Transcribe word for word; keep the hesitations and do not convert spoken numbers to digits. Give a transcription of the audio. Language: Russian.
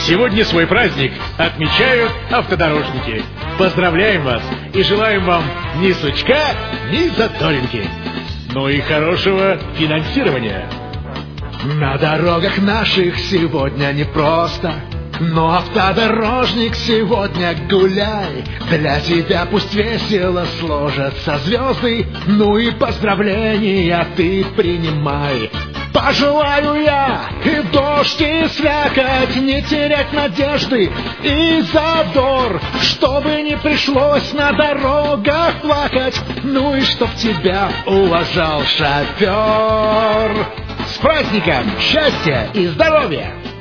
Сегодня свой праздник отмечают автодорожники. Поздравляем вас и желаем вам ни сучка, ни задоринки. Ну и хорошего финансирования. На дорогах наших сегодня непросто, но автодорожник сегодня гуляй. Для тебя пусть весело сложатся звезды, ну и поздравления ты принимай. Пожелаю я и в дождь, и слякоть не терять надежды и задор, чтобы не пришлось на дорогах плакать, ну и чтоб тебя уважал шофер. С праздником! Счастья и здоровья!